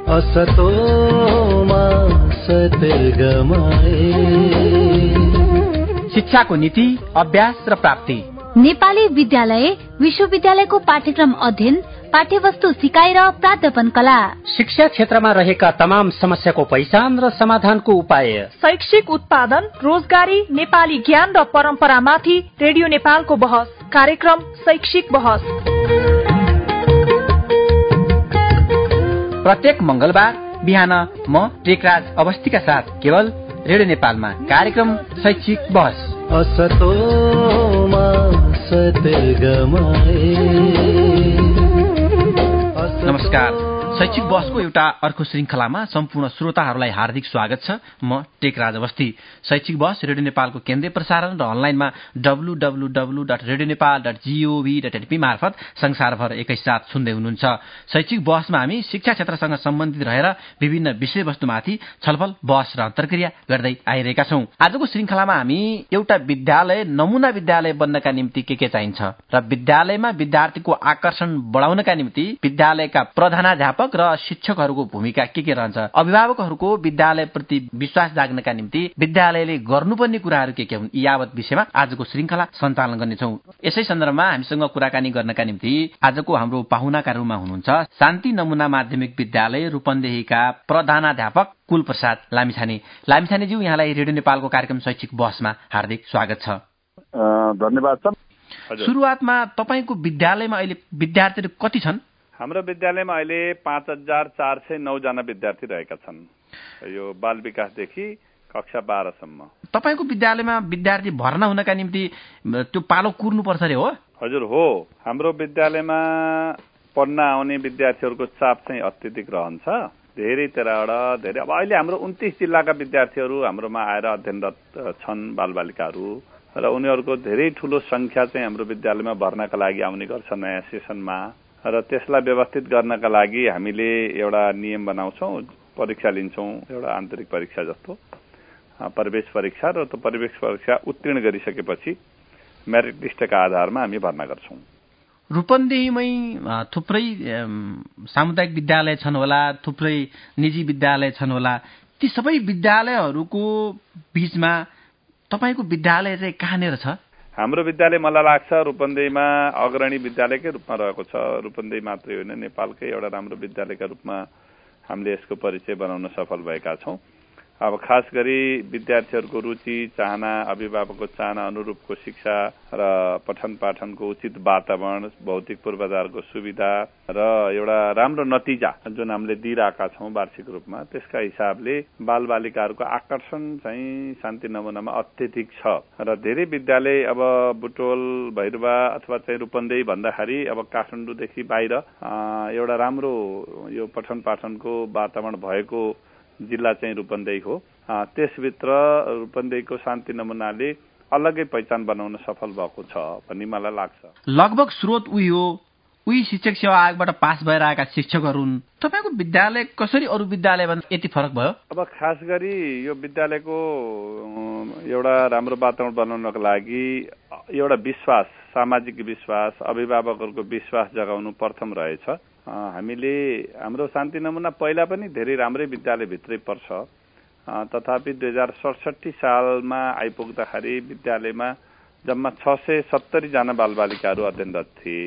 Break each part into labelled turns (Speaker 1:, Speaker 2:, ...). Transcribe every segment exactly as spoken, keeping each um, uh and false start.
Speaker 1: शिक्षाको नीति, अभ्यास र प्राप्ति।
Speaker 2: नेपाली विद्यालय विश्वविद्यालयको पाठ्यक्रम अध्ययन, पाठ्यवस्तु सिकाइ र प्राध्यापन कला।
Speaker 1: शिक्षा क्षेत्रमा रहेका तमाम समस्याको पहिचान र समाधानको उपाय।
Speaker 3: शैक्षिक उत्पादन, रोजगारी, नेपाली ज्ञान र परम्परामाथि रेडियो नेपालको बहस। कार्यक्रम शैक्षिक बहस
Speaker 1: प्रत्येक मंगलबार बिहान म टेकराज अवस्थीका साथ केवल रेडियो नेपालमा कार्यक्रम शैक्षिक बहस। नमस्कार, शैक्षिक बहसको एउटा अर्को श्रृंखलामा सम्पूर्ण श्रोताहरूलाई हार्दिक स्वागत छ। म टेकराज अवस्थी। शैक्षिक बहस रेडियो नेपालको केन्द्रीय प्रसारण र अनलाइनमा W W W dot Radio Nepal dot G O V dot N P मार्फत संसारभर एकैसाथ सुन्दै हुनुहुन्छ। शैक्षिक बहसमा हामी शिक्षा क्षेत्रसँग सम्बन्धित रहेर विभिन्न विषयवस्तुमाथि छलफल, बहस र अन्तर्क्रिया गर्दै आइरहेका छौं। आजको श्रृंखलामा हामी एउटा विद्यालय नमूना विद्यालय बन्नका निम्ति के के चाहिन्छ र विद्यालयमा विद्यार्थीको आकर्षण बढाउनका निम्ति विद्यालयका प्रधानाध्यापक र शिक्षकहरूको भूमिका के के रहन्छ, अभिभावकहरूको विद्यालयप्रति विश्वास जाग्नका निम्ति विद्यालयले गर्नुपर्ने कुराहरू के के हुन्, यी यावत विषयमा आजको श्रृंखला सञ्चालन गर्नेछौं। यसै सन्दर्भमा हामीसँग कुराकानी गर्नका निम्ति आजको हाम्रो पाहुनाका रूपमा हुनुहुन्छ शान्ति नमूना माध्यमिक विद्यालय रूपन्देहीका प्रधानाध्यापक कुलप्रसाद लामिछाने। लामिछानेज्यू, यहाँलाई रेडियो नेपालको कार्यक्रम शैक्षिक बहसमा हार्दिक स्वागत छ।
Speaker 4: धन्यवाद छ।
Speaker 1: सुरुवातमा तपाईँको विद्यालयमा अहिले विद्यार्थीहरू कति छन्?
Speaker 4: हाम्रो विद्यालयमा अहिले पाँच हजार चार सय नौ जना विद्यार्थी रहेका छन्, यो बाल विकासदेखि कक्षा बाह्रसम्म।
Speaker 1: तपाईँको विद्यालयमा विद्यार्थी भर्ना हुनका निम्ति त्यो पालो कुर्नुपर्छ रे हो?
Speaker 4: हजुर हो। हाम्रो विद्यालयमा पढ्न आउने विद्यार्थीहरूको चाप चाहिँ अत्यधिक रहन्छ। धेरै तेह्रवटा धेरै अब अहिले हाम्रो उन्तिस जिल्लाका विद्यार्थीहरू हाम्रोमा आएर अध्ययनरत छन्, बालबालिकाहरू, र उनीहरूको धेरै ठूलो संख्या चाहिँ हाम्रो विद्यालयमा भर्नाका लागि आउने गर्छ नयाँ सेसनमा। र त्यसलाई व्यवस्थित गर्नका लागि हामीले एउटा नियम बनाउँछौँ, परीक्षा लिन्छौँ, एउटा आन्तरिक परीक्षा जस्तो प्रवेश परीक्षा, र त्यो प्रवेश परीक्षा उत्तीर्ण गरिसकेपछि मेरिट लिस्टका आधारमा हामी भर्ना गर्छौँ।
Speaker 1: रूपन्देहीमै थुप्रै सामुदायिक विद्यालय छन् होला, थुप्रै निजी विद्यालय छन् होला, ती सबै विद्यालयहरूको बीचमा तपाईँको विद्यालय चाहिँ कहाँनिर छ?
Speaker 4: हाम्रो विद्यालय मलाई लाग्छ रूपन्देहीमा अग्रणी विद्यालयकै रूपमा रहेको छ। रूपन्देही मात्रै होइन, नेपालकै एउटा राम्रो विद्यालयका रूपमा हामीले यसको परिचय बनाउन सफल भएका छौँ। अब खास गरी विद्यार्थीहरूको रुचि, चाहना, अभिभावकको चाहना अनुरूपको शिक्षा र पठन पाठनको उचित वातावरण, भौतिक पूर्वाधारको सुविधा र एउटा राम्रो नतिजा जुन हामीले दिइरहेका छौँ वार्षिक रूपमा, त्यसका हिसाबले बालबालिकाहरूको आकर्षण चाहिँ शान्ति नमुनामा अत्यधिक छ। र धेरै विद्यालय अब बुटोल, भैरवा अथवा चाहिँ रूपन्देही भन्दाखेरि अब काठमाडौँदेखि बाहिर एउटा राम्रो यो पठन पाठनको वातावरण भएको जिल्ला चाहिँ रूपन्देही हो। त्यसभित्र रूपन्देहीको शान्ति नमुनाले अलग्गै पहिचान बनाउन सफल भएको छ भन्ने मलाई लाग्छ।
Speaker 1: लगभग स्रोत उही हो, उही शिक्षक सेवा आयोगबाट पास भएर आएका शिक्षकहरू हुन्। तपाईँको विद्यालय कसरी अरू विद्यालयभन्दा यति फरक भयो?
Speaker 4: अब खास गरी यो विद्यालयको एउटा राम्रो वातावरण बनाउनको लागि एउटा विश्वास, सामाजिक विश्वास, अभिभावकहरूको विश्वास जगाउनु प्रथम रहेछ। हामीले हाम्रो शान्ति नमुना पहिला पनि धेरै राम्रै विद्यालयभित्रै पर्छ, तथापि दुई हजार सडसठी सालमा आइपुग्दाखेरि विद्यालयमा जम्मा छ सय सत्तरी जना बालबालिकाहरू अध्ययनरत थिए।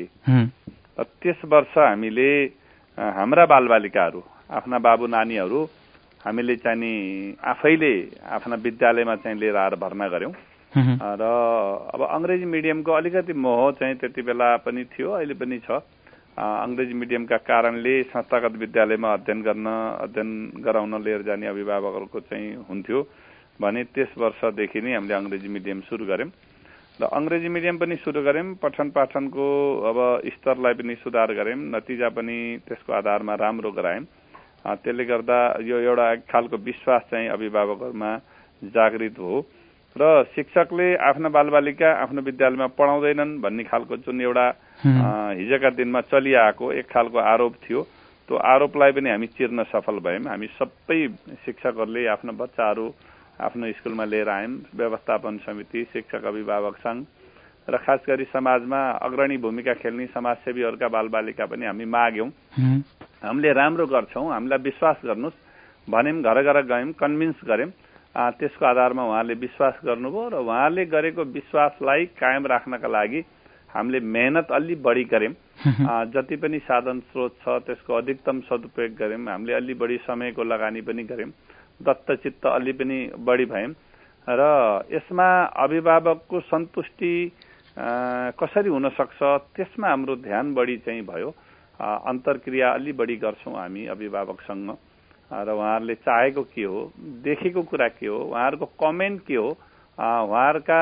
Speaker 4: त्यस वर्ष हामीले हाम्रा बालबालिकाहरू, आफ्ना बाबु नानीहरू हामीले चाहिँ नि आफैले आफ्ना विद्यालयमा चाहिँ लिएर आएर भर्ना गर्यौं। र अब अंग्रेजी मिडियमको अलिकति मोह चाहिँ त्यति बेला पनि थियो, अहिले पनि छ। अंग्रेजी मिडियमका कारणले संस्थागत विद्यालयमा अध्ययन गर्न अध्ययन गराउन लिएर जाने अभिभावकहरूको चाहिँ हुन्थ्यो भने त्यस वर्षदेखि नै हामीले अंग्रेजी मिडियम सुरु गर्यौं र अंग्रेजी मिडियम पनि सुरु गर्यौं। पठन पाठनको अब स्तरलाई पनि सुधार गर्यौं, नतिजा पनि त्यसको आधारमा राम्रो गरायौं। त्यसले गर्दा यो एउटा एक खालको विश्वास चाहिँ अभिभावकहरूमा जागृत हो र शिक्षकले आफ्ना बालबालिका आफ्नो विद्यालयमा पढाउँदैनन् भन्ने खालको जुन एउटा हिजोका दिनमा चलिआएको एक खालको आरोप थियो, त्यो आरोपलाई पनि हामी चिर्न सफल भयौं। हामी सबै शिक्षकहरूले आफ्नो बच्चाहरू आफ्नो स्कुलमा लिएर आयौं। व्यवस्थापन समिति, शिक्षक अभिभावक संघ र खास गरी समाजमा अग्रणी भूमिका खेल्ने समाजसेवीहरूका बालबालिका पनि हामी माग्यौं। हामीले राम्रो गर्छौं, हामीलाई विश्वास गर्नुस् भन्यौं, घर घर गयौं, कन्भिन्स गर्यौं। त्यसको आधारमा उहाँले विश्वास गर्नुभयो र उहाँले गरेको विश्वासलाई कायम राख्नका लागि हामीले मेहनत अलि बढी गर्यौं। जति पनि साधन स्रोत छ त्यसको अधिकतम सदुपयोग गर्यौं। हामीले अलि बढी समयको लगानी पनि गर्यौं, दत्तचित्त अलि पनि बढी भयौं र यसमा अभिभावकको सन्तुष्टि कसरी हुन सक्छ त्यसमा हाम्रो ध्यान बढी चाहिँ भयो। अन्तर्क्रिया अलि बढी गर्छौं हामी अभिभावकसँग र उहाँहरूले चाहेको के हो, देखेको कुरा के हो, उहाँहरूको कमेन्ट के हो, उहाँहरूका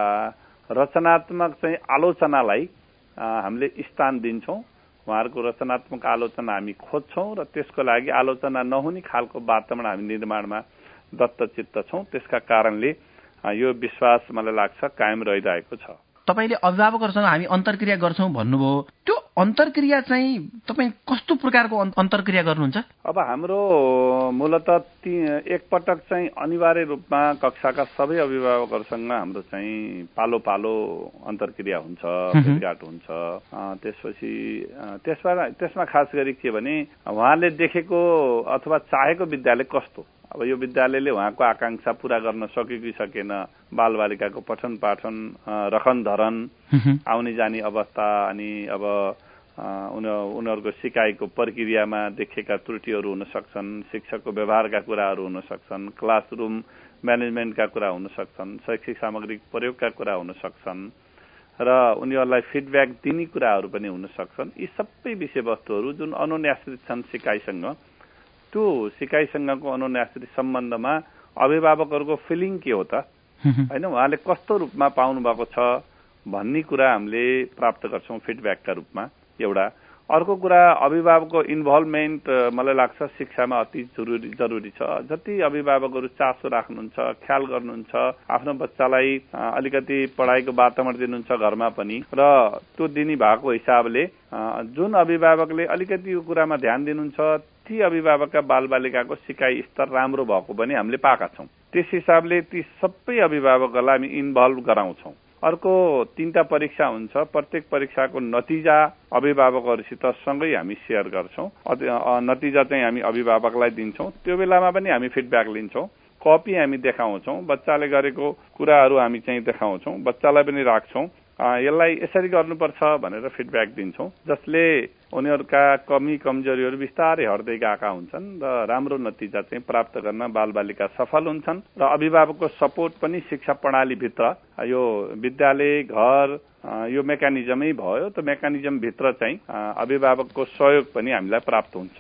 Speaker 4: रचनात्मक चाहिँ आलोचनालाई हामीले स्थान दिन्छौं। उहाँहरूको रचनात्मक आलोचना हामी खोज्छौं र त्यसको लागि आलोचना नहुने खालको वातावरण हामी निर्माणमा दत्तचित्त छौं। त्यसका कारणले यो विश्वास मलाई लाग्छ कायम रहिरहेको छ।
Speaker 1: तपाईले अभिभावकहरूसँग हामी अन्तर्क्रिया गर्छौं भन्नुभयो, त्यो अन्तर्क्रिया चाहिँ तपाई कस्तो प्रकारको अन्तर्क्रिया गर्नुहुन्छ?
Speaker 4: अब हाम्रो मूलतः एकपटक चाहिँ अनिवार्य रूपमा कक्षाका सबै अभिभावकहरूसँग हाम्रो चाहिँ पालो पालो अन्तर्क्रिया हुन्छ, भेटघाट हुन्छ। त्यसपछि त्यसमा त्यसमा खास गरी के भने उहाँले देखेको अथवा चाहेको विद्यालय कस्तो, अब यो विद्यालयले उहाँको आकांक्षा पूरा गर्न सक्यो कि सकेन, बालबालिकाको पठन पाठन, रखन धरन, आउने जाने अवस्था, अनि अब उनीहरूको सिकाइको प्रक्रियामा देखेका त्रुटिहरू हुन सक्छन्, शिक्षकको व्यवहारका कुराहरू हुन सक्छन्, क्लासरुम म्यानेजमेन्टका कुरा हुन सक्छन्, शैक्षिक सामग्री प्रयोगका कुरा हुन सक्छन् र उनीहरूलाई फिडब्याक दिने कुराहरू पनि हुन सक्छन्। यी सबै विषयवस्तुहरू जुन अनुन्यासित छन् सिकाइसँग, त्यो सिकाइसँगको अनुन्यासित सम्बन्धमा अभिभावकहरूको फिलिङ के हो त, होइन, उहाँले कस्तो रूपमा पाउनु भएको छ भन्ने कुरा हामीले प्राप्त गर्छौं फिडब्याकका रूपमा एउटा। अर्को कुरा अभिभावकको इन्भल्भमेन्ट मलाई लाग्छ शिक्षामा अति जरुरी जरुरी छ। जति अभिभावकहरू चासो राख्नुहुन्छ, ख्याल गर्नुहुन्छ, आफ्नो बच्चालाई अलिकति पढाइको वातावरण दिनुहुन्छ घरमा पनि, र त्यो दिने भएको हिसाबले जुन अभिभावकले अलिकति यो कुरामा ध्यान दिनुहुन्छ ती अभिभावकका बालबालिकाको सिकाइ स्तर राम्रो भएको पनि हामीले पाएका छौं। त्यस हिसाबले ती सबै अभिभावकहरूलाई हामी इन्भल्भ गराउँछौं। अर्को तीनटा परीक्षा हुन्छ, प्रत्येक परीक्षाको नतिजा अभिभावकहरूसित सँगै हामी शेयर गर्छौं। नतिजा चाहिँ हामी अभिभावकलाई दिन्छौं, त्यो बेलामा पनि हामी फिडब्याक लिन्छौं, कपी हामी देखाउँछौं, बच्चाले गरेको कुराहरू हामी चाहिँ देखाउँछौं, बच्चालाई पनि राख्छौं, यसलाई यसरी गर्नुपर्छ भनेर फिडब्याक दिन्छौं, जसले उनीहरूका कमी कमजोरीहरू बिस्तारै हट्दै गएका हुन्छन् र राम्रो नतिजा चाहिँ प्राप्त गर्न बालबालिका सफल हुन्छन्। र अभिभावकको सपोर्ट पनि शिक्षा प्रणालीभित्र, यो विद्यालय घर यो मेकानिजमै भयो, त्यो मेकानिजम भित्र चाहिँ अभिभावकको सहयोग पनि हामीलाई प्राप्त हुन्छ।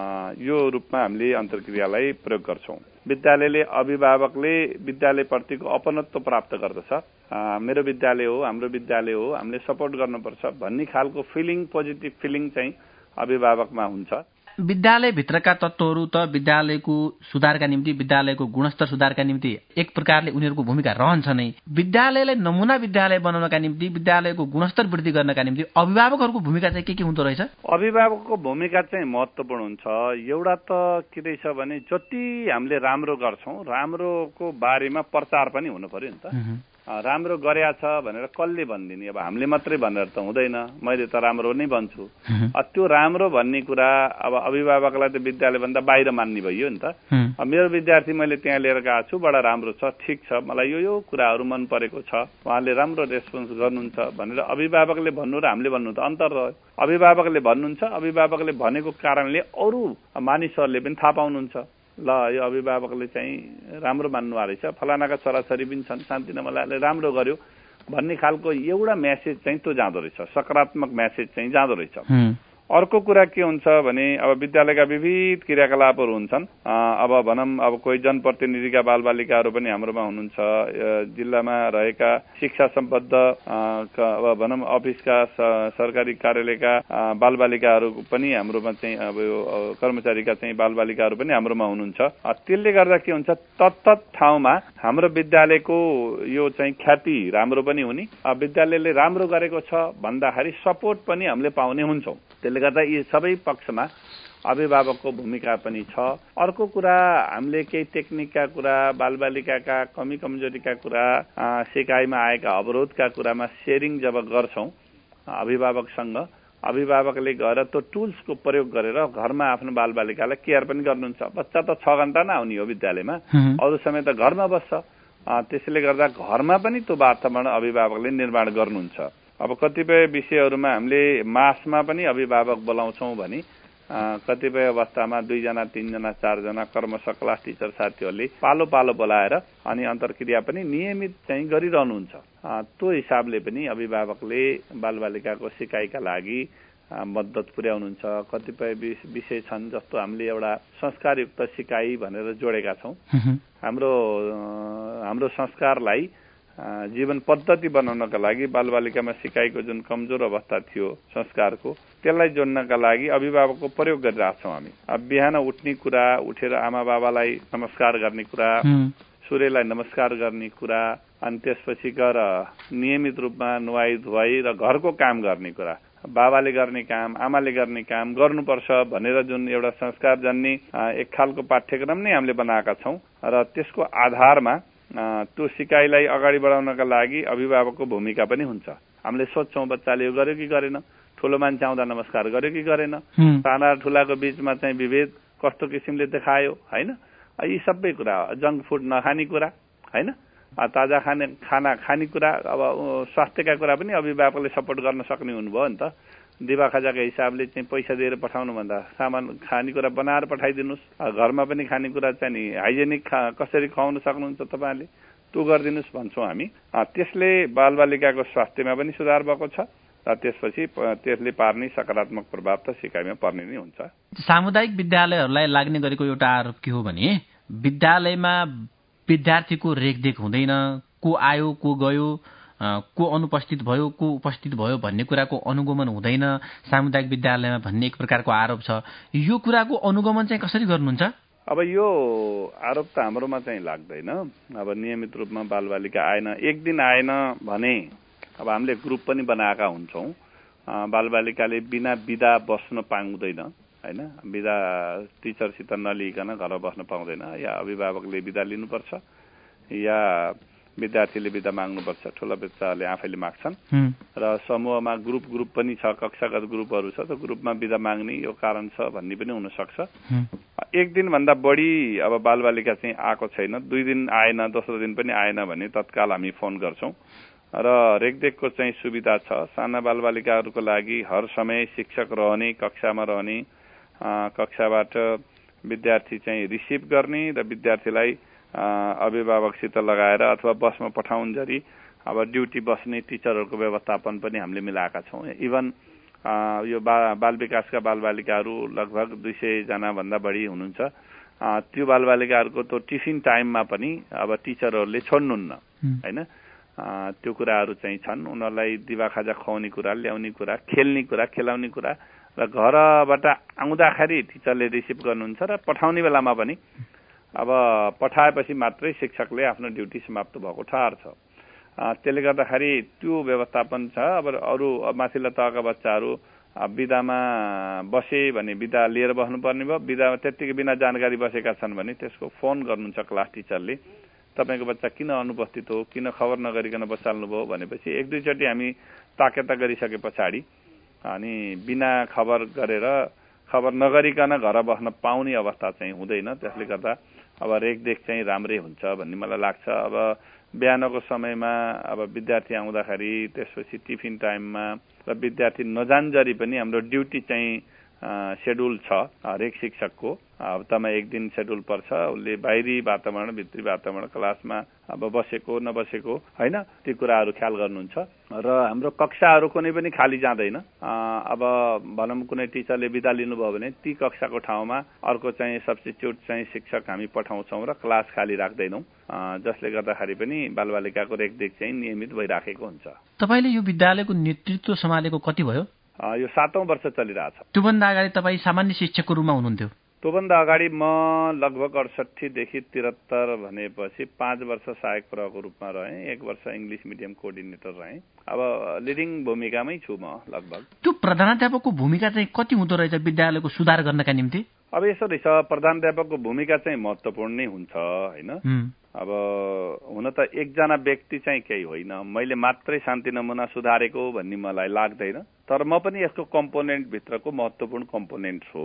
Speaker 4: यो रूपमा हामीले अन्तर्क्रियालाई प्रयोग गर्छौं। विद्यालयले अभिभावकले विद्यालयप्रतिको अपनत्व प्राप्त गर्दछ। मेरो विद्यालय हो, हाम्रो विद्यालय हो, हामीले सपोर्ट गर्नुपर्छ भन्ने खालको फिलिङ, पोजिटिभ फिलिङ चाहिँ अभिभावकमा हुन्छ।
Speaker 1: विद्यालयभित्रका तत्त्वहरू त विद्यालयको सुधारका निम्ति, विद्यालयको गुणस्तर सुधारका निम्ति एक प्रकारले उनीहरूको भूमिका रहन्छ नै। विद्यालयलाई नमुना विद्यालय बनाउनका निम्ति, विद्यालयको गुणस्तर वृद्धि गर्नका निम्ति अभिभावकहरूको भूमिका चाहिँ के के हुँदो रहेछ?
Speaker 4: अभिभावकको भूमिका चाहिँ महत्त्वपूर्ण हुन्छ। एउटा त के रहेछ भने जति हामीले राम्रो गर्छौं राम्रोको बारेमा प्रचार पनि हुनु पर्यो नि त। राम्रो गरेया छ भनेर कसले भनिदिने, अब हामीले मात्रै भनेर त हुँदैन, मैले त राम्रो नै भन्छु। त्यो राम्रो भन्ने कुरा अब अभिभावकलाई त विद्यालय भन्दा बाहिर मान्ने भइयो नि त। मेरो विद्यार्थी मैले त्यहाँ लिएर गएको छु, बडा राम्रो छ, ठिक छ, मलाई यो यो कुराहरू मन परेको छ, उहाँले राम्रो रेस्पोन्स गर्नुहुन्छ भनेर अभिभावकले भन्नु र हामीले भन्नु त अन्तर रह्यो। अभिभावकले भन्नुहुन्छ, अभिभावकले भनेको कारणले अरू मानिसहरूले पनि थाहा पाउनुहुन्छ, ल यो अभिभावकले चाहिँ राम्रो मान्नु रहेछ, फलानाका छोराछोरी पनि छन्, शान्तिनमलाले राम्रो गर्यो भन्ने खालको एउटा मेसेज चाहिँ त्यो जाँदो रहेछ, सकारात्मक मेसेज चाहिँ जाँदो रहेछ। अर्को कुरा के हुन्छ भने अब विद्यालयका विविध क्रियाकलापहरू हुन्छन्। अब भनौँ अब कोही जनप्रतिनिधिका बालबालिकाहरू पनि हाम्रोमा हुनुहुन्छ, जिल्लामा रहेका शिक्षा सम्बद्ध अब भनौँ अफिसका सरकारी कार्यालयका बालबालिकाहरू पनि हाम्रोमा चाहिँ अब यो कर्मचारीका चाहिँ बालबालिकाहरू पनि हाम्रोमा हुनुहुन्छ। त्यसले गर्दा के हुन्छ, तत्तत ठाउँमा हाम्रो विद्यालयको यो चाहिँ ख्याति राम्रो पनि हुने, विद्यालयले राम्रो गरेको छ भन्दाखेरि सपोर्ट पनि हामीले पाउने हुन्छौँ। त्यसले गर्दा यी सबै पक्षमा अभिभावकको भूमिका पनि छ। अर्को कुरा हामीले केही टेक्निकका कुरा, बालबालिकाका कमी कमजोरीका कुरा, सिकाइमा आएका अवरोधका कुरामा सेयरिङ जब गर्छौँ अभिभावकसँग, अभिभावकले गएर त्यो टुल्सको प्रयोग गरेर घरमा आफ्नो बालबालिकालाई केयर पनि गर्नुहुन्छ। बच्चा त छ घण्टा नै आउने हो विद्यालयमा, अरू समय त घरमा बस्छ। त्यसैले गर्दा घरमा पनि त्यो वातावरण अभिभावकले निर्माण गर्नुहुन्छ। अब कतिपय विषयहरूमा हामीले मासमा पनि अभिभावक बोलाउँछौँ भने कतिपय अवस्थामा दुईजना तीनजना चारजना क्रमशः क्लास टिचर साथीहरूले पालो पालो बोलाएर अनि अन्तर्क्रिया पनि नियमित चाहिँ गरिरहनुहुन्छ। त्यो हिसाबले पनि अभिभावकले बालबालिकाको सिकाइका लागि मद्दत पुर्याउनुहुन्छ। कतिपय विषय छन् जस्तो हामीले एउटा संस्कारयुक्त सिकाइ भनेर जोडेका छौँ। हाम्रो हाम्रो संस्कारलाई जीवन पद्धति बनाउनका लागि बालबालिकामा सिकाइको जुन कमजोर अवस्था थियो संस्कारको, त्यसलाई जोड्नका लागि अभिभावकको प्रयोग गरिरहेको छौँ हामी। अब बिहान उठ्ने कुरा, उठेर आमा बाबालाई नमस्कार गर्ने कुरा, सूर्यलाई नमस्कार गर्ने कुरा, अनि त्यसपछि गएर नियमित रूपमा नुहाई धुवाई र घरको काम गर्ने कुरा, बाबाले गर्ने काम आमाले गर्ने काम गर्नुपर्छ भनेर जुन एउटा संस्कारजन्य एक खालको पाठ्यक्रम नै हामीले बनाएका छौँ र त्यसको आधारमा त्यो सिकाइलाई अगाडि बढाउनका लागि अभिभावकको भूमिका पनि हुन्छ। हामीले सोध्छौँ बच्चाले यो गर्यो कि गरेन, ठुलो मान्छे आउँदा नमस्कार गर्यो कि गरेन, साना ठुलाको बीचमा चाहिँ विभेद कस्तो किसिमले देखायो, होइन? यी सबै कुरा, जङ्क फुड नखाने कुरा, होइन, ताजा खाने खाना खाने कुरा, अब स्वास्थ्यका कुरा पनि अभिभावकले सपोर्ट गर्न सक्ने हुनुभयो नि त। दिवा खाजाको हिसाबले चाहिँ पैसा दिएर पठाउनुभन्दा सामान खानेकुरा बनाएर पठाइदिनुहोस्। घरमा पनि खानेकुरा चाहिँ नि हाइजेनिक कसरी खुवाउन सक्नुहुन्छ तपाईँहरूले, त्यो गरिदिनुहोस् भन्छौँ हामी। त्यसले बालबालिकाको स्वास्थ्यमा पनि सुधार भएको छ र त्यसपछि त्यसले पार्ने सकारात्मक प्रभाव त सिकाइमा पर्ने नै हुन्छ।
Speaker 1: सामुदायिक विद्यालयहरूलाई लाग्ने गरेको एउटा आरोप के हो भने विद्यालयमा विद्यार्थीको रेखदेख हुँदैन, को आयो को गयो, को अनुपस्थित भयो को उपस्थित भयो भन्ने कुराको अनुगमन हुँदैन सामुदायिक विद्यालयमा भन्ने एक प्रकारको आरोप छ। यो कुराको अनुगमन चाहिँ कसरी गर्नुहुन्छ?
Speaker 4: अब यो आरोप त हाम्रोमा चाहिँ लाग्दैन। अब नियमित रूपमा बालबालिका आएन, एक दिन आएन भने अब हामीले ग्रुप पनि बनाएका हुन्छौँ। बालबालिकाले बिना बिदा बस्न पाउँदैन, होइन, बिदा टिचरसित नलिकन घर बस्न पाउँदैन, या अभिभावकले बिदा लिनुपर्छ या विद्यार्थीले बिदा माग्नुपर्छ। ठुला बच्चाहरूले आफैले माग्छन् र समूहमा ग्रुप ग्रुप पनि छ, कक्षागत ग्रुपहरू छ, त्यो ग्रुपमा बिदा माग्ने यो कारण छ भन्ने पनि हुनसक्छ। एक दिनभन्दा बढी अब बालबालिका चाहिँ आएको छैन, दुई दिन आएन, दोस्रो दिन पनि आएन भने तत्काल हामी फोन गर्छौँ र रेखदेखको चाहिँ सुविधा छ। साना बालबालिकाहरूको लागि हर समय शिक्षक रहने, कक्षामा रहने, कक्षाबाट विद्यार्थी चाहिँ रिसिभ गर्ने र विद्यार्थीलाई अभिभावकसित लगाएर अथवा बसमा पठाउन्जरी अब ड्युटी बस्ने टिचरहरूको व्यवस्थापन पनि हामीले मिलाएका छौँ। इभन यो बा बाल विकासका बालबालिकाहरू लगभग दुई सयजना भन्दा बढी हुनुहुन्छ। त्यो बालबालिकाहरूको त्यो टिफिन टाइममा पनि अब टिचरहरूले छोड्नुहुन्न, होइन, त्यो कुराहरू चाहिँ छन्। उनीहरूलाई दिवा खाजा खुवाउने कुरा, ल्याउने कुरा, खेल्ने कुरा, खेलाउने कुरा र घरबाट आउँदाखेरि टिचरले रिसिभ गर्नुहुन्छ र पठाउने बेलामा पनि अब पठाएपछि मात्रै शिक्षकले आफ्नो ड्युटी समाप्त भएको ठहर छ। त्यसले गर्दाखेरि त्यो व्यवस्थापन छ। अब अरू माथिल्लो तहका बच्चाहरू बिदामा बसे भने बिदा लिएर बस्नुपर्ने भयो, बिदा त्यत्तिकै बिना जानकारी बसेका छन् भने त्यसको फोन गर्नुहुन्छ क्लास टिचरले, तपाईँको बच्चा किन अनुपस्थित हो, किन खबर नगरिकन बसाल्नुभयो भनेपछि एक दुईचोटि हामी ताकेता गरिसके पछाडि अनि बिना खबर गरेर खबर नगरिकन घर बस्न पाउने अवस्था चाहिँ हुँदैन। त्यसले गर्दा अब रेखदेख चाहिँ राम्रै हुन्छ भन्ने मलाई लाग्छ। अब बिहानको समयमा अब विद्यार्थी आउँदाखेरि, त्यसपछि टिफिन टाइममा र विद्यार्थी नजान्जरी पनि हाम्रो ड्युटी चाहिँ सेड्युल छ हरेक शिक्षकको। हप्तामा एक दिन सेड्युल पर्छ, उसले बाहिरी वातावरण भित्री वातावरण क्लासमा अब बसेको नबसेको, होइन, ती कुराहरू ख्याल गर्नुहुन्छ। र हाम्रो कक्षाहरू कुनै पनि खाली जाँदैन। अब भनौँ कुनै टिचरले बिदा लिनुभयो भने ती कक्षाको ठाउँमा अर्को चाहिँ सब्स्टिट्युट चाहिँ शिक्षक हामी पठाउँछौँ र क्लास खाली राख्दैनौँ, जसले गर्दाखेरि पनि बालबालिकाको रेखदेख चाहिँ नियमित भइराखेको हुन्छ।
Speaker 1: तपाईँले यो विद्यालयको नेतृत्व सम्हालेको कति भयो?
Speaker 4: यो सातौं वर्ष चलिरहेछ।
Speaker 1: त्योभन्दा अगाडि तपाईँ सामान्य शिक्षकको रूपमा हुनुहुन्थ्यो?
Speaker 4: त्योभन्दा अगाडि म लगभग अडसट्ठीदेखि त्रिहत्तर भनेपछि पाँच वर्ष सहायक प्रको रूपमा रहेँ, एक वर्ष इङ्ग्लिस मिडियम कोअर्डिनेटर रहेँ। अब लिडिङ भूमिकामै छु म लगभग।
Speaker 1: त्यो प्रधानाध्यापकको भूमिका चाहिँ कति हुँदो रहेछ विद्यालयको सुधार गर्नका निम्ति?
Speaker 4: अब यसो रहेछ, प्रधानाध्यापकको भूमिका चाहिँ महत्त्वपूर्ण नै हुन्छ होइन। अब हुन त एकजना व्यक्ति चाहिँ केही होइन, मैले मात्रै शान्ति नमुना सुधारेको भन्ने मलाई लाग्दैन, तर म पनि यसको कम्पोनेन्ट भित्रको महत्त्वपूर्ण कम्पोनेन्ट हो।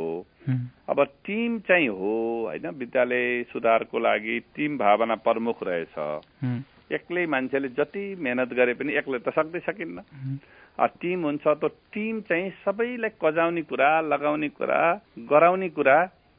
Speaker 4: अब टिम चाहिँ हो होइन, विद्यालय सुधारको लागि टिम भावना प्रमुख रहेछ। एक्लै मान्छेले जति मेहनत गरे पनि एक्लै त सक्दै सकिन्न। टिम हुन्छ, त टिम चाहिँ सबैलाई कजाउने कुरा, लगाउने कुरा, गराउने कुरा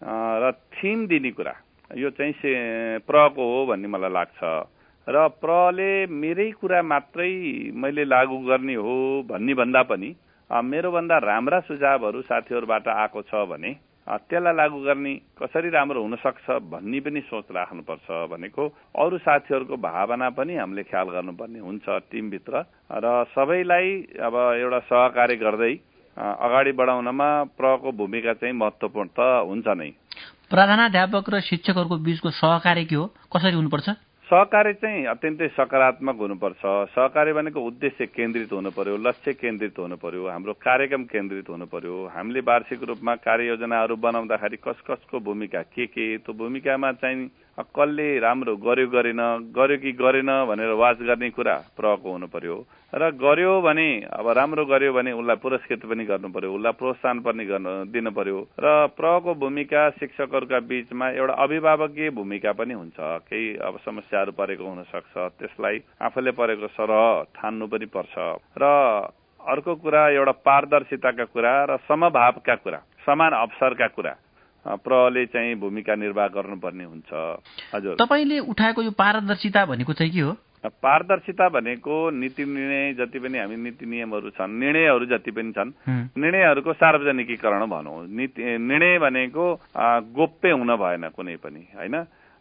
Speaker 4: र थिम दिने कुरा, यो चाहिँ प्रको हो भन्ने मलाई लाग्छ। र प्रले मेरै कुरा मात्रै मैले लागू गर्ने हो भन्ने भन्दा पनि मेरोभन्दा राम्रा सुझावहरू साथीहरूबाट आएको छ भने त्यसलाई लागू गर्ने कसरी राम्रो हुन सक्छ भन्ने पनि सोच राख्नुपर्छ भनेको। अरू साथीहरूको भावना पनि हामीले ख्याल गर्नुपर्ने हुन्छ टिमभित्र, र सबैलाई अब एउटा सहकार्य गर्दै अगाडि बढाउनमा प्रको भूमिका चाहिँ महत्त्वपूर्ण त हुन्छ नै।
Speaker 1: प्रधानाध्यापक र शिक्षकहरूको बीचको सहकार्य के हो, कसरी हुनुपर्छ?
Speaker 4: सहकार्य चाहिँ अत्यन्तै सकारात्मक हुनुपर्छ। सहकार्य भनेको उद्देश्य केन्द्रित हुनु पर्यो, लक्ष्य केन्द्रित हुनु पर्यो, हाम्रो कार्यक्रम केन्द्रित हुनु पर्यो। हामीले वार्षिक रूपमा कार्ययोजनाहरू बनाउँदाखेरि कस कसको भूमिका के के, त्यो भूमिकामा चाहिँ कसले राम्रो गर्यो गरेन, गर्यो कि गरेन भनेर वाच गर्ने कुरा प्रको हुनु पर्यो। र गर्यो भने अब राम्रो गर्यो भने उसलाई पुरस्कृत पनि गर्नु पर्यो, उसलाई प्रोत्साहन पनि गर्नु दिनु पर्यो। र प्रको भूमिका शिक्षकहरूका बीचमा एउटा अभिभावकीय भूमिका पनि हुन्छ। केही अब समस्याहरू परेको हुन सक्छ, त्यसलाई आफूले परेको सरह ठान्नु पनि पर्छ। र अर्को कुरा एउटा पारदर्शिताका कुरा र समभावका कुरा, समान अवसरका कुरा प्रले चाहिँ भूमिका निर्वाह गर्नुपर्ने हुन्छ। हजुर,
Speaker 1: तपाईले उठाएको यो पारदर्शिता भनेको चाहिँ के हो?
Speaker 4: पारदर्शिता भनेको नीति निर्णय जति पनि हामी नीति नियमहरू छन्, निर्णयहरू जति पनि छन्, निर्णयहरूको सार्वजनिकीकरण भनौँ। नीति निर्णय भनेको गोप्य हुन भएन कुनै पनि होइन।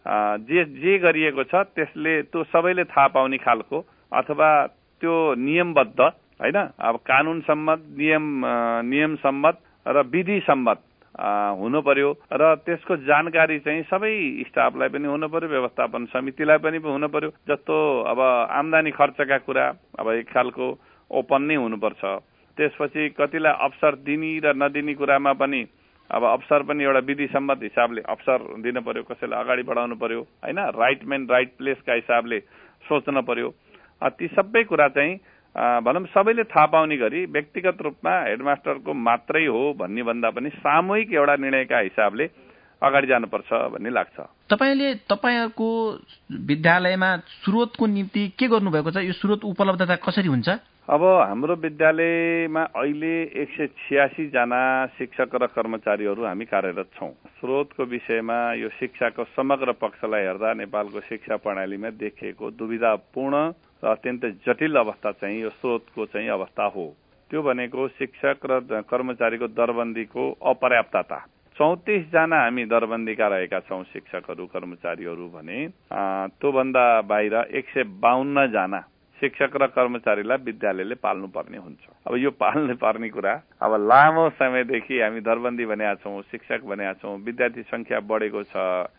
Speaker 4: जे जे गरिएको छ त्यसले त्यो सबैले थाहा पाउने खालको अथवा त्यो नियमबद्ध होइन, अब कानुन सम्मत, नियम नियम सम्मत र विधि सम्मत हुनु पर्यो। र त्यसको जानकारी चाहिँ सबै स्टाफलाई पनि हुनु पर्यो, व्यवस्थापन समितिलाई पनि हुनु पर्यो। जस्तो अब आम्दानी खर्चका कुरा अब एक खालको ओपन नै हुनुपर्छ। त्यसपछि कतिलाई अवसर दिने र नदिने कुरामा पनि अब अवसर पनि एउटा विधि सम्मत हिसाबले अवसर दिनु पर्यो, कसैलाई अगाडि बढाउनु पर्यो होइन, राइट म्यान राइट प्लेसका हिसाबले सोच्न पर्यो। ती सबै कुरा चाहिँ भनौँ सबैले थाहा पाउने गरी व्यक्तिगत रूपमा हेडमास्टरको मात्रै हो भन्ने भन्दा पनि सामूहिक एउटा निर्णयका हिसाबले अगाडि जानुपर्छ भन्ने लाग्छ।
Speaker 1: तपाईँले तपाईँहरूको विद्यालयमा स्रोतको निम्ति के गर्नुभएको छ? यो स्रोत उपलब्धता कसरी हुन्छ?
Speaker 4: अब हाम्रो विद्यालयमा अहिले एक सय छियासी जना शिक्षक र कर्मचारीहरू हामी कार्यरत छौँ। स्रोतको विषयमा यो शिक्षाको समग्र पक्षलाई हेर्दा नेपालको शिक्षा प्रणालीमा देखिएको दुविधापूर्ण र अत्यन्तै जटिल अवस्था चाहिँ यो स्रोतको चाहिँ अवस्था हो। त्यो भनेको शिक्षक र कर्मचारीको दरबन्दीको अपर्याप्तता। चौतिस जना हामी दरबन्दीका रहेका छौँ शिक्षकहरू कर्मचारीहरू भने, त्योभन्दा बाहिर एक सय बाहन्न जना शिक्षक र कर्मचारीलाई विद्यालयले पाल्नु पर्ने हुन्छ। अब यो पाल्नु पर्ने कुरा अब लामो समयदेखि हामी दरबन्दी भनेका छौँ, शिक्षक भनेका छौँ, विद्यार्थी संख्या बढेको छ,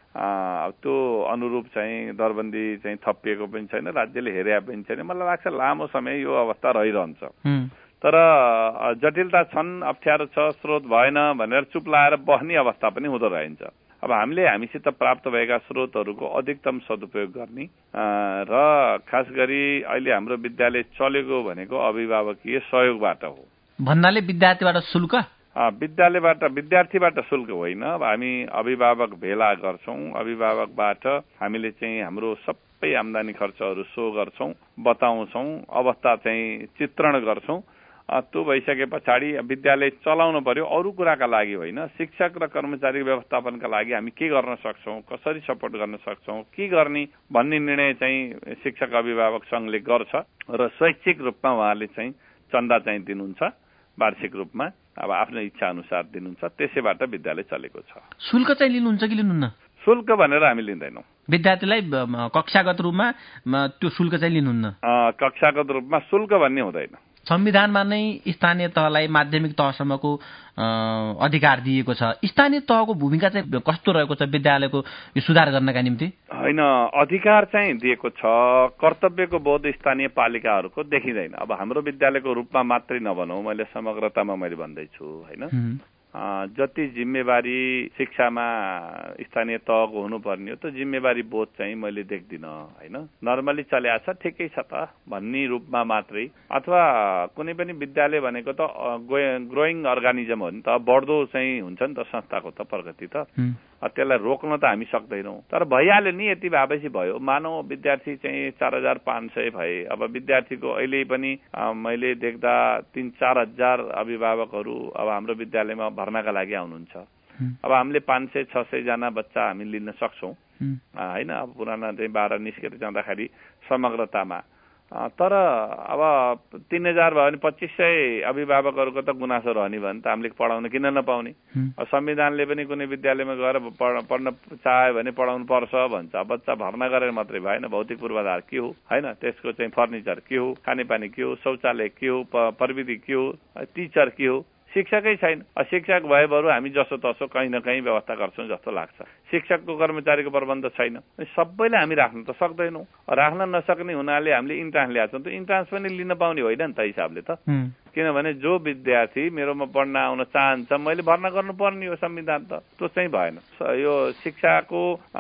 Speaker 4: त्यो अनुरूप चाहिँ दरबन्दी चाहिँ थपिएको पनि छैन, राज्यले हेरे पनि छैन। मलाई लाग्छ लामो समय यो अवस्था रहिरहन्छ। तर जटिलता छन्, अप्ठ्यारो छ, स्रोत भएन भनेर चुप लाएर बस्ने अवस्था पनि हुँदो रहन्छ। अब हामीले हामीसित प्राप्त भएका स्रोतहरूको अधिकतम सदुपयोग गर्ने र खास गरी अहिले हाम्रो विद्यालय चलेको भनेको अभिभावकीय सहयोगबाट हो।
Speaker 1: भन्नाले विद्यार्थीबाट शुल्क?
Speaker 4: विद्यालयबाट विद्यार्थीबाट शुल्क होइन। अब हामी अभिभावक भेला गर्छौँ, अभिभावकबाट हामीले चाहिँ हाम्रो सबै आम्दानी खर्चहरू सो गर्छौँ, बताउँछौँ, अवस्था चाहिँ चित्रण गर्छौँ। त्यो भइसके पछाडि विद्यालय चलाउनु पर्यो, अरू कुराका लागि होइन, शिक्षक र कर्मचारी व्यवस्थापनका लागि हामी के गर्न सक्छौँ, कसरी सपोर्ट गर्न सक्छौँ, के गर्ने भन्ने निर्णय चाहिँ शिक्षक अभिभावक सङ्घले गर्छ र शैक्षिक रूपमा उहाँले चाहिँ चन्दा चाहिँ दिनुहुन्छ वार्षिक रूपमा, अब आफ्नो इच्छा अनुसार दिनुहुन्छ। त्यसैबाट विद्यालय चलेको छ।
Speaker 1: शुल्क चाहिँ लिनुहुन्छ कि लिनुहुन्न?
Speaker 4: शुल्क भनेर हामी लिँदैनौँ।
Speaker 1: विद्यार्थीलाई कक्षागत रूपमा त्यो शुल्क चाहिँ लिनुहुन्न?
Speaker 4: कक्षागत रूपमा शुल्क भन्ने हुँदैन।
Speaker 1: संविधानमा नै स्थानीय तहलाई माध्यमिक तहसम्मको अधिकार दिएको छ। स्थानीय तहको भूमिका चाहिँ कस्तो रहेको छ विद्यालयको यो सुधार गर्नका निम्ति?
Speaker 4: होइन, अधिकार चाहिँ दिएको छ, कर्तव्यको बोध स्थानीय पालिकाहरूको देखिँदैन। अब हाम्रो विद्यालयको रूपमा मात्रै नभनौँ, मैले समग्रतामा मैले भन्दैछु होइन। जति जिम्मेवारी शिक्षामा स्थानीय तहको हुनुपर्ने हो त्यो जिम्मेवारी बोध चाहिँ मैले देख्दिनँ होइन। नर्मली चल्या छ, ठिकै छ त भन्ने रूपमा मात्रै, अथवा कुनै पनि विद्यालय भनेको त ग्रोइङ अर्गानिजम हो नि त, बढ्दो चाहिँ हुन्छ नि त संस्थाको त प्रगति त, त्यसलाई रोक्न त हामी सक्दैनौँ। तर भइहाल्यो नि, यति भएपछि भयो। मानव विद्यार्थी चाहिँ चार हजार पाँच सय भए, अब विद्यार्थीको अहिले पनि मैले देख्दा तीन चार हजार अभिभावकहरू अब हाम्रो विद्यालयमा भर्नाका लागि आउनुहुन्छ। अब हामीले पाँच सय छ सय जना बच्चा हामी लिन सक्छौँ होइन। अब पुराना चाहिँ बाह्र निस्केर जाँदाखेरि समग्रतामा, तर अब तीन हजार भयो भने पच्चिस सय अभिभावकहरूको त गुनासो रहने भयो नि त, हामीले पढाउन किन नपाउने। संविधानले पनि कुनै विद्यालयमा गएर पढ्न चाह्यो भने पढाउनु पर्छ भन्छ। बच्चा भर्ना गरेर मात्रै भएन, भौतिक पूर्वाधार के हो होइन, त्यसको चाहिँ फर्निचर के हो, खानेपानी के हो, शौचालय के हो, प्रविधि के हो, टिचर के हो, शिक्षकै छैन। शिक्षक भए बरु हामी जसो तसो कहीँ न कहीँ व्यवस्था गर्छौँ जस्तो लाग्छ। शिक्षकको कर्मचारीको प्रबन्ध छैन, सबैलाई हामी राख्न त सक्दैनौँ। राख्न नसक्ने हुनाले हामीले इन्ट्रान्स ल्याएको छौँ, त्यो इन्ट्रान्स पनि लिन पाउने होइन नि त हिसाबले त। किनभने जो विद्यार्थी मेरोमा पढ्न आउन चाहन्छ मैले भर्ना गर्नुपर्ने हो, संविधान त त्यो चाहिँ भएन। यो शिक्षाको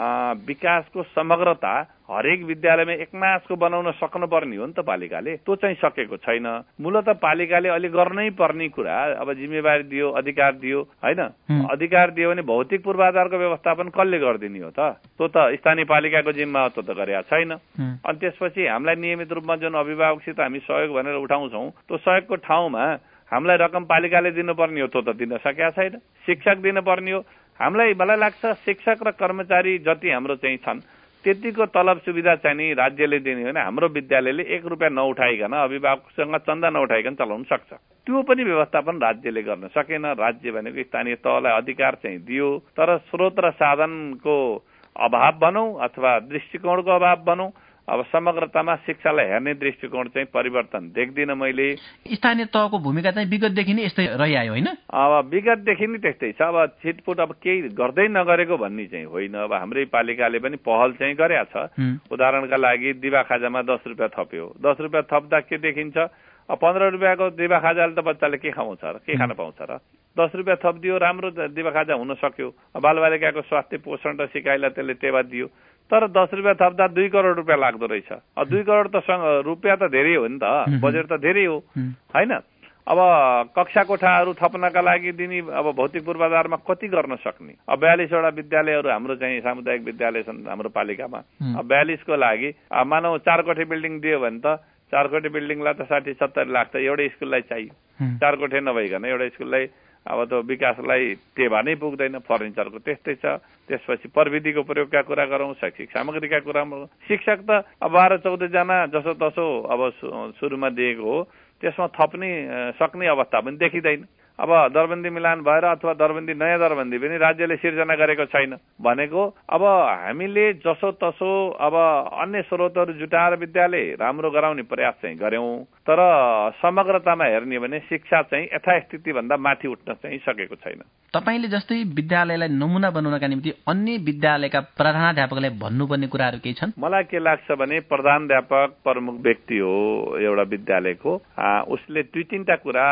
Speaker 4: विकासको समग्रता हरेक विद्यालयमा एकनासको बनाउन सक्नुपर्ने हो नि त पालिकाले, त्यो चाहिँ सकेको छैन। मूलत पालिकाले अलि गर्नै पर्ने कुरा, अब जिम्मेवारी दियो, अधिकार दियो होइन, अधिकार दियो भने भौतिक पूर्वाधारको व्यवस्थापन कसले गरिदिने हो त? त्यो त स्थानीय पालिकाको जिम्मा हो, त्यो त गरेका छैन। अनि त्यसपछि हामीलाई नियमित रूपमा जुन अभिभावकसित हामी सहयोग भनेर उठाउँछौँ, त्यो सहयोगको ठाउँमा हामीलाई रकम पालिकाले दिनुपर्ने हो, त्यो त दिन सकेका छैन। शिक्षक दिनुपर्ने हो, हामीलाई मलाई लाग्छ शिक्षक र कर्मचारी जति हाम्रो चाहिँ छन् त्यतिको तलब सुविधा चाहिँ नि राज्यले दिने हो भने हाम्रो विद्यालयले एक रुपियाँ नउठाइकन, अभिभावकसँग चन्दा नउठाइकन चलाउन सक्छ। त्यो पनि व्यवस्थापन राज्यले गर्न सकेन। राज्य भनेको स्थानीय तहलाई अधिकार चाहिँ दियो, तर स्रोत र साधनको अभाव भनौँ अथवा दृष्टिकोणको अभाव भनौँ, अब समग्रतामा शिक्षालाई हेर्ने दृष्टिकोण चाहिँ परिवर्तन देख्दिनँ मैले।
Speaker 1: स्थानीय तहको भूमिका चाहिँ विगतदेखि नै यस्तै रहिआयो होइन?
Speaker 4: अब विगतदेखि नै त्यस्तै छ। अब छिटपुट अब केही गर्दै नगरेको भन्ने चाहिँ होइन। अब हाम्रै पालिकाले पनि पहल चाहिँ गरेका छ। उदाहरणका लागि दिवा खाजामा दस रुपियाँ थप्यो, दस रुपियाँ थप्दा के देखिन्छ, अब पन्ध्र रुपियाँको दिवा खाजाले त बच्चाले के खाउँछ र, के खान पाउँछ र? दस रुपियाँ थपिदियो, राम्रो दिवा खाजा हुन सक्यो, बालबालिकाको स्वास्थ्य पोषण र सिकाइलाई त्यसले टेवा दियो। तर दस रुपियाँ थप्दा दुई करोड रुपियाँ लाग्दो रहेछ। अब दुई करोड त रुपियाँ त धेरै हो नि त, बजेट त धेरै हो होइन। अब कक्षा कोठाहरू थप्नका लागि दिने अब भौतिक पूर्वाधारमा कति गर्न सक्ने? अब बयालिसवटा विद्यालयहरू हाम्रो चाहिँ सामुदायिक विद्यालय छन् हाम्रो पालिकामा। अब बयालिसको लागि मानव चार कोठे बिल्डिङ दियो भने त चार कोठे बिल्डिङलाई त साठी सत्तरी लाख त एउटै स्कुललाई चाहियो। चार कोठे नभइकन एउटा स्कुललाई अब त्यो विकासलाई टेवा नै पुग्दैन। फर्निचरको त्यस्तै छ। त्यसपछि प्रविधिको प्रयोगका कुरा गरौँ, शैक्षिक सामग्रीका कुरा। शिक्षक त अब बाह्र चौधजना जसो तसो अब सुरुमा दिएको हो, त्यसमा थप्ने सक्ने अवस्था पनि देखिँदैन। अब दरबन्दी मिलान भएर अथवा दरबन्दी नयाँ दरबन्दी पनि राज्यले सिर्जना गरेको छैन भनेको, अब हामीले जसो तसो अब अन्य स्रोतहरू जुटाएर विद्यालय राम्रो गराउने प्रयास चाहिँ गर्यौं, तर समग्रतामा हेर्ने भने शिक्षा चाहिँ यथास्थिति भन्दा माथि उठ्न चाहिँ सकेको छैन।
Speaker 1: तपाईले जस्तै विद्यालयलाई नमुना बनाउनका निम्ति अन्य विद्यालयका प्रधानाध्यापकलाई भन्नुपर्ने कुराहरू केही छन्? मलाई
Speaker 4: के लाग्छ भने प्रधानाध्यापक प्रमुख व्यक्ति हो एउटा विद्यालयको, उसले दुई तीनटा कुरा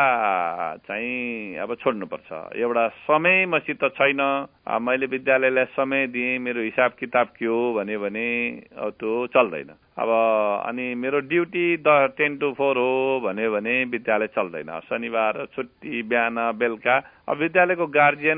Speaker 4: चाहिँ अब छोड्नुपर्छ। एउटा समय मसित छैन, मैले विद्यालयलाई समय दिएँ, मेरो हिसाब किताब के हो भन्यो भने त्यो चल्दैन। अब अनि मेरो duty the ten to four हो भन्यो भने विद्यालय चल्दैन। शनिबार छुट्टी, बिहान बेलुका। अब विद्यालयको गार्जियन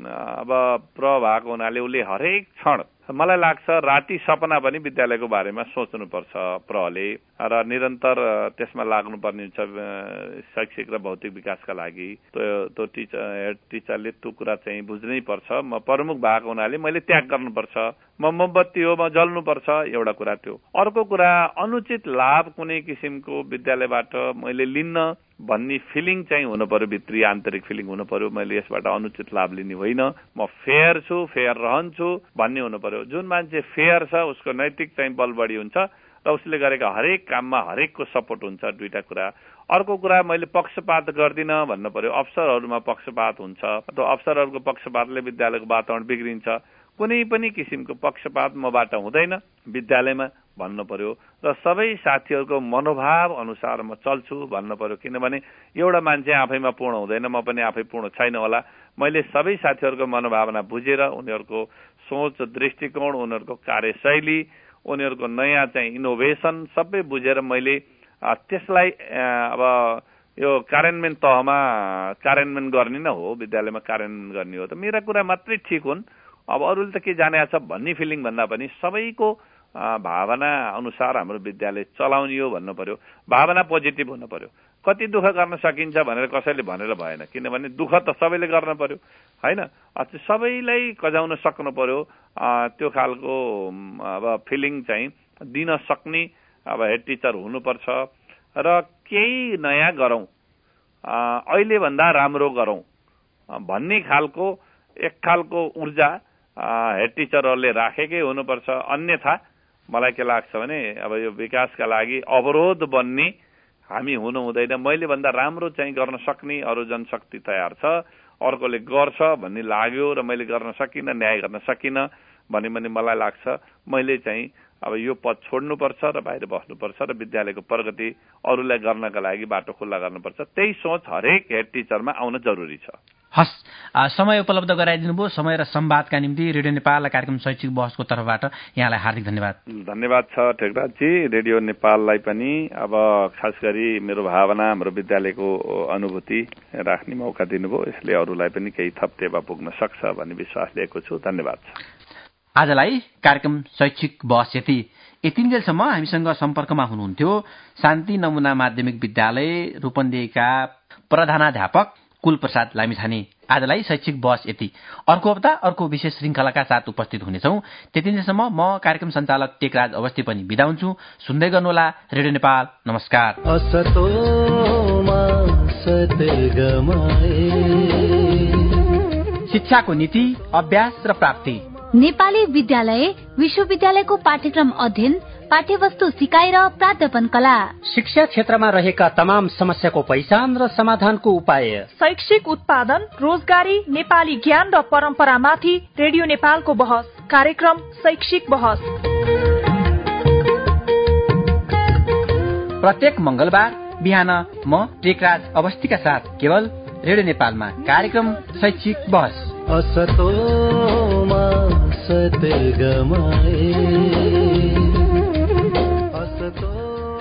Speaker 4: अब प्र भएको हुनाले उसले हरेक क्षण, मलाई लाग्छ राति सपना पनि विद्यालयको बारेमा सोच्नुपर्छ प्रले, र निरन्तर त्यसमा लाग्नुपर्ने हुन्छ शैक्षिक र भौतिक विकासका लागि। त्यो त्यो टिचर हेड टिचरले त्यो कुरा चाहिँ बुझ्नै पर्छ। म प्रमुख भएको हुनाले मैले त्याग गर्नुपर्छ, म मोमबत्ती हो म जल्नुपर्छ, एउटा कुरा त्यो। अर्को कुरा, अनुचित लाभ कुनै किसिमको विद्यालयबाट मैले लिन्न भन्ने फिलिङ चाहिँ हुनु पर्यो, भित्री आन्तरिक फिलिङ हुनु पर्यो। मैले यसबाट अनुचित लाभ लिने होइन, म फेयर छु, फेयर रहन्छु भन्ने हुनु पर्यो। जुन मान्छे फेयर छ उसको नैतिक चाहिँ बल बढी हुन्छ र उसले गरेका हरेक काममा हरेकको सपोर्ट हुन्छ। दुईटा कुरा। अर्को कुरा मैले पक्षपात गर्दिनँ भन्नु पर्यो। अफसरहरूमा पक्षपात हुन्छ, त्यो अफसरहरूको पक्षपातले विद्यालयको वातावरण बिग्रिन्छ। कुनै पनि किसिमको पक्षपात मबाट हुँदैन विद्यालयमा भन्नु पर्यो र सबै साथीहरूको मनोभाव अनुसार म चल्छु भन्नु पर्यो। किनभने एउटा मान्छे आफैमा पूर्ण हुँदैन, म पनि आफै पूर्ण छैन होला। मैले सबै साथीहरूको मनोभावना बुझेर उनीहरूको सोच, दृष्टिकोण, उनीहरूको कार्यशैली, उनीहरूको नयाँ चाहिँ इनोभेसन सबै बुझेर मैले त्यसलाई अब यो कार्यान्वयन तहमा कार्यान्वयन गर्ने नै हो, विद्यालयमा कार्यान्वयन गर्ने हो त मेरा कुरा मात्रै ठिक हुन्, अब अरूले त के जाने छ भन्ने फिलिङ भन्दा पनि सबैको भावना अनुसार हाम्रो विद्यालय चलाउने हो भन्नु पर्यो। भावना पोजिटिभ हुनु पर्यो। कति दुःख गर्न सकिन्छ भनेर कसैले भनेर भएन, किनभने दुःख त सबैले गर्न पर्यो हैन। सबैलाई कजाउन सक्नु पर्यो। त्यो खालको अब फिलिङ चाहिँ दिन सक्ने अब हेड टिचर हुनुपर्छ र केही नयाँ गरौँ, अहिले भन्दा राम्रो गरौँ भन्ने खालको एक खालको ऊर्जा हेड टिचरहरूले राखेकै हुनुपर्छ। अन्यथा मलाई के लाग्छ भने अब यो विकासका लागि अवरोध बन्ने हामी हुनु हुँदैन। मैले भन्दा राम्रो चाहिँ गर्न सक्ने अरू जनशक्ति तयार छ, अर्कोले गर्छ भन्ने लाग्यो र मैले गर्न सकिनँ, न्याय गर्न सकिनँ भने पनि मलाई लाग्छ मैले चाहिँ अब यो पद छोड्नुपर्छ र बाहिर बस्नुपर्छ र विद्यालयको प्रगति अरूलाई गर्नका लागि बाटो खुल्ला गर्नुपर्छ। त्यही सोच हरेक हेड टिचरमा आउन जरुरी छ।
Speaker 1: हस्, समय उपलब्ध गराइदिनु भयो। समय र संवादका निम्ति रेडियो नेपाल कार्यक्रम शैक्षिक बहसको तर्फबाट यहाँलाई हार्दिक धन्यवाद।
Speaker 4: धन्यवाद छ टेकराजजी। रेडियो नेपाललाई पनि अब खास गरी मेरो भावना, हाम्रो विद्यालयको अनुभूति राख्ने मौका दिनुभयो। यसले अरूलाई पनि केही थप टेवा पुग्न सक्छ भन्ने विश्वास लिएको छु। धन्यवाद छ।
Speaker 1: आजलाई कार्यक्रम शैक्षिक बहस यति यतिन्जेलसम्म हामीसँग सम्पर्कमा हुनुहुन्थ्यो शान्ति नमुना माध्यमिक विद्यालय रूपन्देहीका प्रधानाध्यापक कुलप्रसाद लामिछाने। आजलाई शैक्षिक बहस यति। अर्को हप्ता अर्को विशेष श्रृंखलाका साथ उपस्थित हुनेछौं। त्यतिन्जेलसम्म म कार्यक्रम सञ्चालक टेकराज अवस्थी पनि बिदा हुन्छु। सुन्दै गर्नुहोला रेडियो नेपाल। नमस्कार। शिक्षाको नीति, अभ्यास र प्राप्ति,
Speaker 2: नेपाली विद्यालय विश्वविद्यालयको पाठ्यक्रम अध्ययन, पाठ्यवस्तु सिकाइ र प्राध्यापन कला,
Speaker 5: शिक्षा क्षेत्रमा रहेका तमाम समस्याको पहिचान र समाधानको उपाय,
Speaker 3: शैक्षिक उत्पादन, रोजगारी, नेपाली ज्ञान र परम्परामाथि रेडियो नेपालको बहस। कार्यक्रम शैक्षिक बहस
Speaker 1: प्रत्येक मंगलबार बिहान म टेकराज अवस्थीका साथ केवल रेडियो नेपालमा कार्यक्रम शैक्षिक बहस।
Speaker 6: असतोमा सते गमाए असतो